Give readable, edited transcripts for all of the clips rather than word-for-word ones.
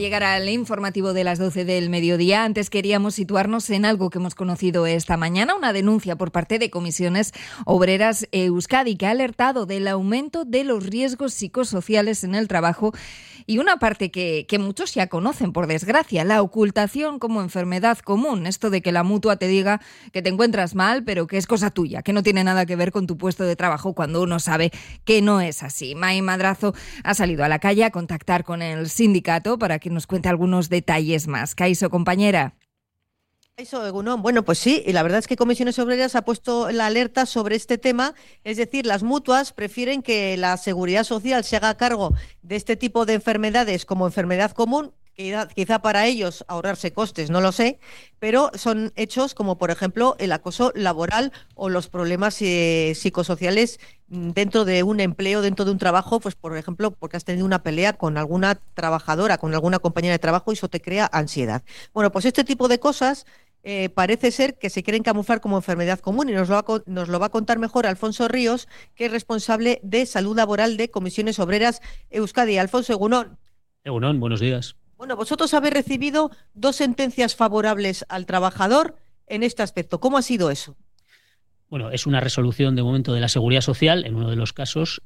llegar al informativo de las 12 del mediodía. Antes queríamos situarnos en algo que hemos conocido esta mañana, una denuncia por parte de Comisiones Obreras Euskadi, que ha alertado del aumento de los riesgos psicosociales en el trabajo y una parte que muchos ya conocen, por desgracia, la ocultación como enfermedad común. Esto de que la mutua te diga que te encuentras mal, pero que es cosa tuya, que no tiene nada que ver con tu puesto de trabajo, cuando uno sabe que no es así. Mai Madrazo ha salido a la calle a contactar con el sindicato para que nos cuente algunos detalles más. Kaixo, compañera. Eso, Egunon. Bueno, pues sí, y la verdad es que Comisiones Obreras ha puesto la alerta sobre este tema, es decir, las mutuas prefieren que la Seguridad Social se haga cargo de este tipo de enfermedades como enfermedad común, quizá para ellos ahorrarse costes, no lo sé, pero son hechos como, por ejemplo, el acoso laboral o los problemas psicosociales dentro de un empleo, dentro de un trabajo, pues por ejemplo, porque has tenido una pelea con alguna trabajadora, con alguna compañera de trabajo y eso te crea ansiedad. Bueno, pues este tipo de cosas parece ser que se quieren camuflar como enfermedad común y nos lo va a contar mejor Alfonso Ríos, que es responsable de salud laboral de Comisiones Obreras Euskadi. Alfonso, Egunon. Egunon, buenos días. Bueno, vosotros habéis recibido 2 sentencias favorables al trabajador en este aspecto. ¿Cómo ha sido eso? Bueno, es una resolución de momento de la Seguridad Social en uno de los casos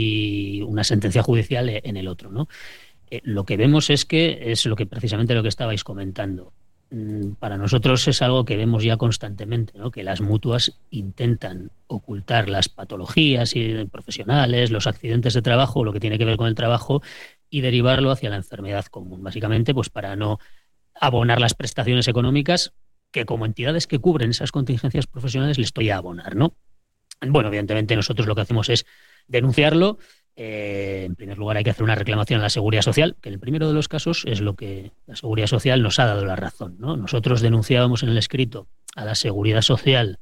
y una sentencia judicial en el otro, ¿no? Lo que vemos es que es precisamente lo que estabais comentando. Para nosotros es algo que vemos ya constantemente, ¿no? Que las mutuas intentan ocultar las patologías profesionales, los accidentes de trabajo, lo que tiene que ver con el trabajo, y derivarlo hacia la enfermedad común, básicamente pues para no abonar las prestaciones económicas que como entidades que cubren esas contingencias profesionales les estoy a abonar, ¿no? Bueno, evidentemente nosotros lo que hacemos es denunciarlo. En primer lugar hay que hacer una reclamación a la Seguridad Social, que en el primero de los casos es lo que la Seguridad Social nos ha dado la razón, ¿no? Nosotros denunciábamos en el escrito a la Seguridad Social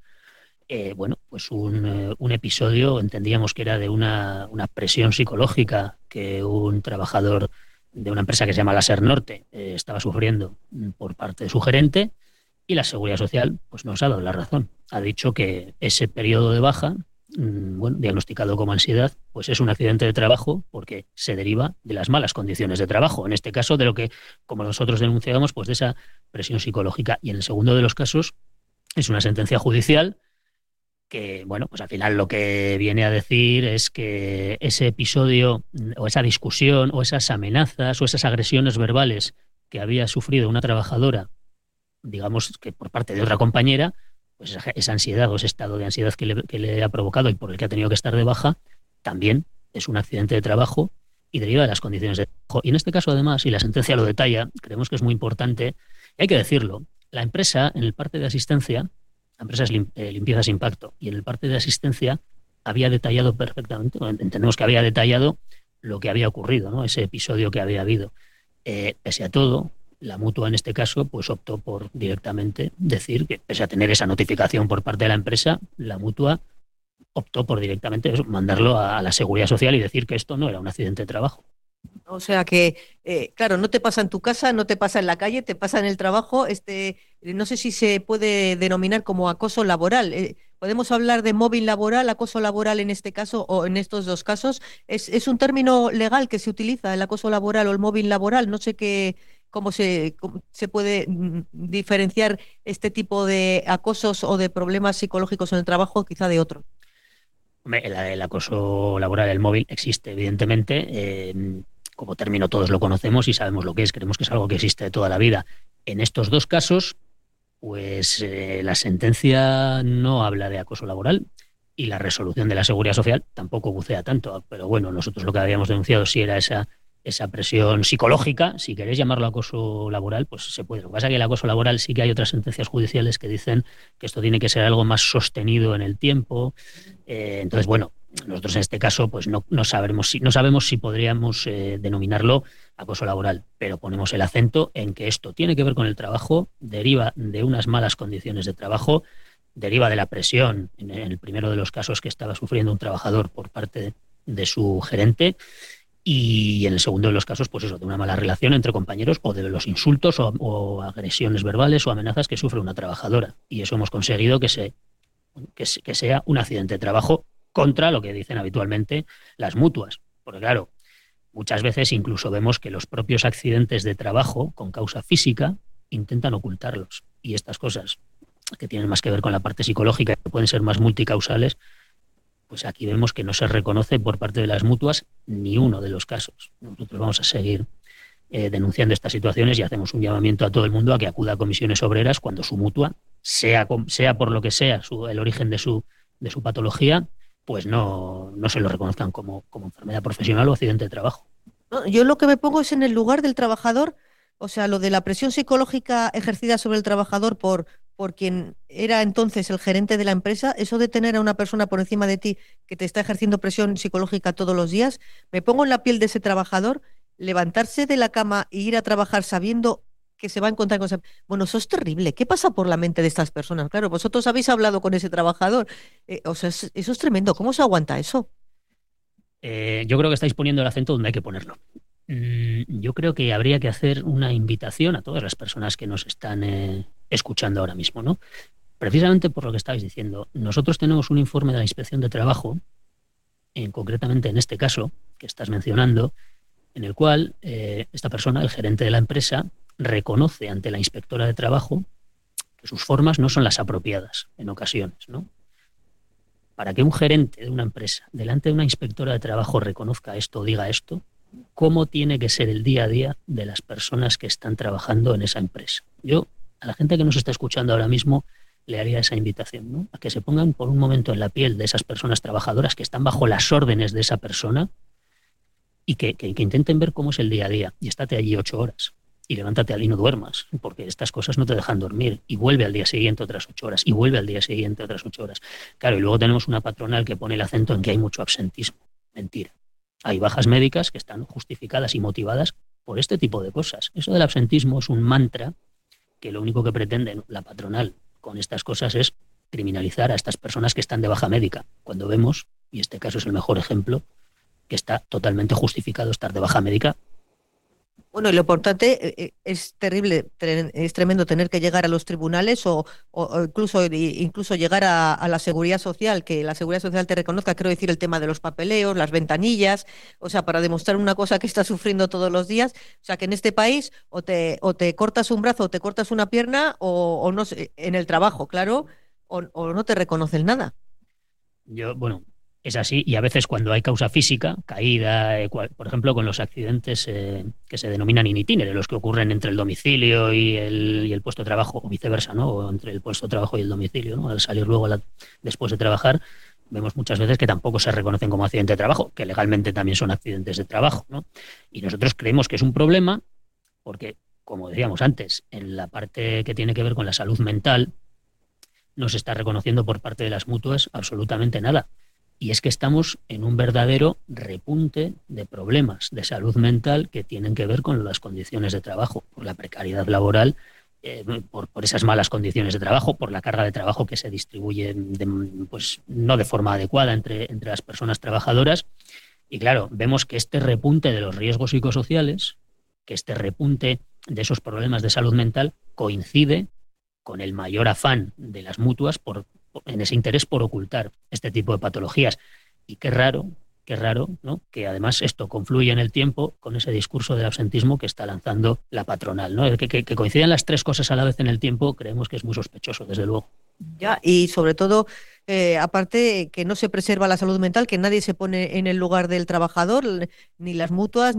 pues un episodio, entendíamos que era de una presión psicológica que un trabajador de una empresa que se llama Láser Norte estaba sufriendo por parte de su gerente, y la Seguridad Social pues nos ha dado la razón. Ha dicho que ese periodo de baja, diagnosticado como ansiedad, pues es un accidente de trabajo porque se deriva de las malas condiciones de trabajo. En este caso, de lo que, como nosotros denunciábamos, pues de esa presión psicológica. Y en el segundo de los casos es una sentencia judicial que, bueno, pues al final lo que viene a decir es que ese episodio o esa discusión o esas amenazas o esas agresiones verbales que había sufrido una trabajadora, digamos que por parte de otra compañera, pues esa ansiedad o ese estado de ansiedad que le ha provocado y por el que ha tenido que estar de baja, también es un accidente de trabajo y deriva de las condiciones de trabajo. Y en este caso, además, y la sentencia lo detalla, creemos que es muy importante, y hay que decirlo, la empresa, en el parte de asistencia, la empresa es Limpiezas Impacto, y en el parte de asistencia había detallado perfectamente, entendemos que había detallado lo que había ocurrido, ¿no? Ese episodio que había habido. Pese a todo, la mutua en este caso pues optó por directamente decir que, pese a tener esa notificación por parte de la empresa, la mutua optó por directamente mandarlo a la Seguridad Social y decir que esto no era un accidente de trabajo. O sea que, claro, no te pasa en tu casa, no te pasa en la calle, te pasa en el trabajo. No sé si se puede denominar como acoso laboral. ¿Podemos hablar de mobbing laboral, acoso laboral en este caso o en estos dos casos? ¿Es un término legal que se utiliza, el acoso laboral o el mobbing laboral? No sé cómo se puede diferenciar este tipo de acosos o de problemas psicológicos en el trabajo quizá de otro. El acoso laboral, el móvil, existe, evidentemente. Como término todos lo conocemos y sabemos lo que es, creemos que es algo que existe de toda la vida. En estos dos casos, pues la sentencia no habla de acoso laboral y la resolución de la Seguridad Social tampoco bucea tanto, pero bueno, nosotros lo que habíamos denunciado sí era esa presión psicológica. Si queréis llamarlo acoso laboral, pues se puede. Lo que pasa es que el acoso laboral sí que hay otras sentencias judiciales que dicen que esto tiene que ser algo más sostenido en el tiempo. Entonces, bueno, nosotros en este caso pues no sabemos si podríamos denominarlo acoso laboral, pero ponemos el acento en que esto tiene que ver con el trabajo, deriva de unas malas condiciones de trabajo, deriva de la presión, en el primero de los casos que estaba sufriendo un trabajador por parte de su gerente, y en el segundo de los casos, pues eso, de una mala relación entre compañeros o de los insultos o agresiones verbales o amenazas que sufre una trabajadora. Y eso hemos conseguido que sea un accidente de trabajo contra lo que dicen habitualmente las mutuas. Porque claro, Muchas veces incluso vemos que los propios accidentes de trabajo con causa física intentan ocultarlos. Y estas cosas que tienen más que ver con la parte psicológica, que pueden ser más multicausales, pues aquí vemos que no se reconoce por parte de las mutuas ni uno de los casos. Nosotros vamos a seguir denunciando estas situaciones y hacemos un llamamiento a todo el mundo a que acuda a comisiones obreras cuando su mutua, sea por lo que sea el origen de su patología, pues no se lo reconozcan como enfermedad profesional o accidente de trabajo. No, yo lo que me pongo es en el lugar del trabajador, o sea, lo de la presión psicológica ejercida sobre el trabajador por quien era entonces el gerente de la empresa, eso de tener a una persona por encima de ti que te está ejerciendo presión psicológica todos los días, me pongo en la piel de ese trabajador, levantarse de la cama e ir a trabajar sabiendo que se va a encontrar con esa... Bueno, eso es terrible. ¿Qué pasa por la mente de estas personas? Claro, vosotros habéis hablado con ese trabajador. O sea, eso es tremendo. ¿Cómo se aguanta eso? Yo creo que estáis poniendo el acento donde hay que ponerlo. Yo creo que habría que hacer una invitación a todas las personas que nos están escuchando ahora mismo, ¿no? Precisamente por lo que estabais diciendo. Nosotros tenemos un informe de la Inspección de Trabajo, concretamente en este caso que estás mencionando, en el cual esta persona, el gerente de la empresa, reconoce ante la inspectora de trabajo que sus formas no son las apropiadas en ocasiones, ¿no? Para que un gerente de una empresa, delante de una inspectora de trabajo, reconozca esto o diga esto, ¿cómo tiene que ser el día a día de las personas que están trabajando en esa empresa? Yo, a la gente que nos está escuchando ahora mismo, le haría esa invitación, ¿no? A que se pongan por un momento en la piel de esas personas trabajadoras que están bajo las órdenes de esa persona y que intenten ver cómo es el día a día. Y estate allí 8 horas. Y levántate y no duermas, porque estas cosas no te dejan dormir. Y vuelve al día siguiente otras 8 horas. Y vuelve al día siguiente otras 8 horas. Claro, y luego tenemos una patronal que pone el acento en que hay mucho absentismo. Mentira. Hay bajas médicas que están justificadas y motivadas por este tipo de cosas. Eso del absentismo es un mantra que lo único que pretende la patronal con estas cosas es criminalizar a estas personas que están de baja médica. Cuando vemos, y este caso es el mejor ejemplo, que está totalmente justificado estar de baja médica. Bueno, y lo importante es terrible, es tremendo tener que llegar a los tribunales o incluso llegar a la seguridad social, que la seguridad social te reconozca, quiero decir, el tema de los papeleos, las ventanillas, o sea, para demostrar una cosa que estás sufriendo todos los días. O sea, que en este país o te cortas un brazo o te cortas una pierna o no sé, en el trabajo, claro, o no te reconocen nada. Es así, y a veces cuando hay causa física, caída, por ejemplo, con los accidentes que se denominan in itinere, los que ocurren entre el domicilio y el puesto de trabajo, o viceversa, ¿no? O entre el puesto de trabajo y el domicilio, ¿no? Al salir luego después de trabajar, vemos muchas veces que tampoco se reconocen como accidente de trabajo, que legalmente también son accidentes de trabajo, ¿no? Y nosotros creemos que es un problema porque, como decíamos antes, en la parte que tiene que ver con la salud mental, no se está reconociendo por parte de las mutuas absolutamente nada. Y es que estamos en un verdadero repunte de problemas de salud mental que tienen que ver con las condiciones de trabajo, por la precariedad laboral, por esas malas condiciones de trabajo, por la carga de trabajo que se distribuye pues no de forma adecuada entre las personas trabajadoras. Y claro, vemos que este repunte de los riesgos psicosociales, que este repunte de esos problemas de salud mental coincide con el mayor afán de las mutuas en ese interés por ocultar este tipo de patologías. Y qué raro, ¿no? Que además esto confluye en el tiempo con ese discurso del absentismo que está lanzando la patronal, ¿no? Que coincidan las tres cosas a la vez en el tiempo, creemos que es muy sospechoso, desde luego. Ya, y sobre todo, aparte que no se preserva la salud mental, que nadie se pone en el lugar del trabajador, ni las mutuas,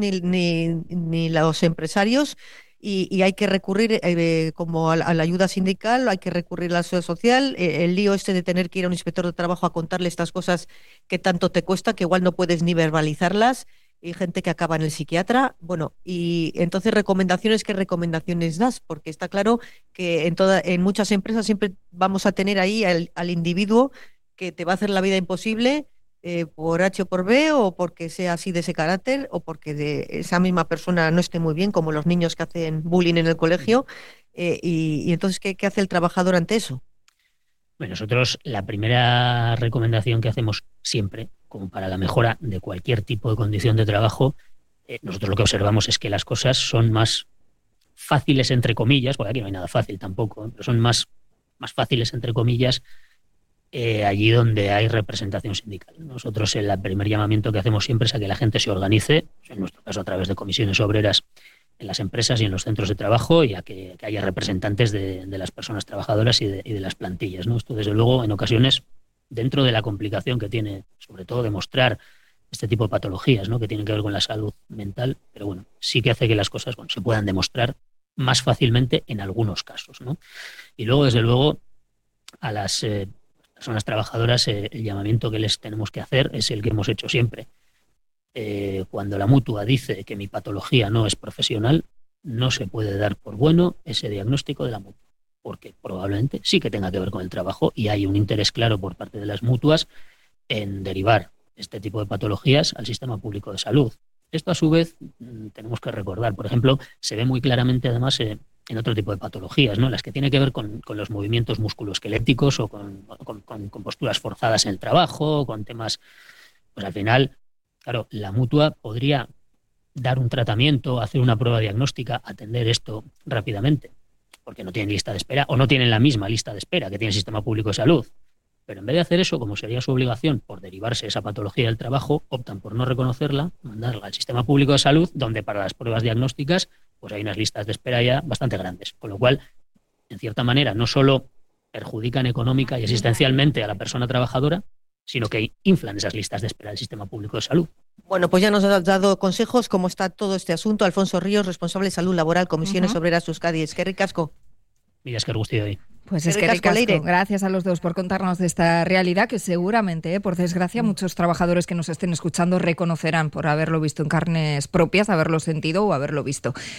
ni los empresarios. Y hay que recurrir como a la ayuda sindical, hay que recurrir a la seguridad social, el lío este de tener que ir a un inspector de trabajo a contarle estas cosas que tanto te cuesta, que igual no puedes ni verbalizarlas, y gente que acaba en el psiquiatra. Bueno, y entonces ¿qué recomendaciones das? Porque está claro que en muchas empresas siempre vamos a tener ahí al individuo que te va a hacer la vida imposible, por H o por B, o porque sea así de ese carácter, o porque esa misma persona no esté muy bien, como los niños que hacen bullying en el colegio. Y entonces, ¿qué hace el trabajador ante eso? Bueno, nosotros la primera recomendación que hacemos siempre, como para la mejora de cualquier tipo de condición de trabajo, nosotros lo que observamos es que las cosas son más fáciles, entre comillas, porque aquí no hay nada fácil tampoco, pero son más fáciles, entre comillas, allí donde hay representación sindical. Nosotros el primer llamamiento que hacemos siempre es a que la gente se organice, en nuestro caso a través de comisiones obreras en las empresas y en los centros de trabajo, y a que haya representantes de las personas trabajadoras y de las plantillas, ¿no? Esto, desde luego, en ocasiones, dentro de la complicación que tiene, sobre todo, demostrar este tipo de patologías, ¿no?, que tienen que ver con la salud mental, pero bueno, sí que hace que las cosas, bueno, se puedan demostrar más fácilmente en algunos casos, ¿no? Y luego, desde luego, a las personas trabajadoras, el llamamiento que les tenemos que hacer es el que hemos hecho siempre. Cuando la mutua dice que mi patología no es profesional, no se puede dar por bueno ese diagnóstico de la mutua, porque probablemente sí que tenga que ver con el trabajo y hay un interés claro por parte de las mutuas en derivar este tipo de patologías al sistema público de salud. Esto, a su vez, tenemos que recordar, por ejemplo, se ve muy claramente además en otro tipo de patologías, ¿no?, las que tienen que ver con los movimientos musculoesqueléticos o con posturas forzadas en el trabajo, con temas, pues al final, claro, la mutua podría dar un tratamiento, hacer una prueba diagnóstica, atender esto rápidamente, porque no tienen lista de espera o no tienen la misma lista de espera que tiene el sistema público de salud. Pero en vez de hacer eso, como sería su obligación por derivarse esa patología del trabajo, optan por no reconocerla, mandarla al sistema público de salud, donde para las pruebas diagnósticas pues hay unas listas de espera ya bastante grandes. Con lo cual, en cierta manera, no solo perjudican económica y existencialmente a la persona trabajadora, sino que inflan esas listas de espera del sistema público de salud. Bueno, pues ya nos has dado consejos cómo está todo este asunto. Alfonso Ríos, responsable de salud laboral, Comisiones Obreras Euskadi. Eskerrik asko. Mira, es que gustio hoy. Pues es que ricasco. Gracias a los dos por contarnos de esta realidad que seguramente, por desgracia, muchos trabajadores que nos estén escuchando reconocerán por haberlo visto en carnes propias, haberlo sentido o haberlo visto.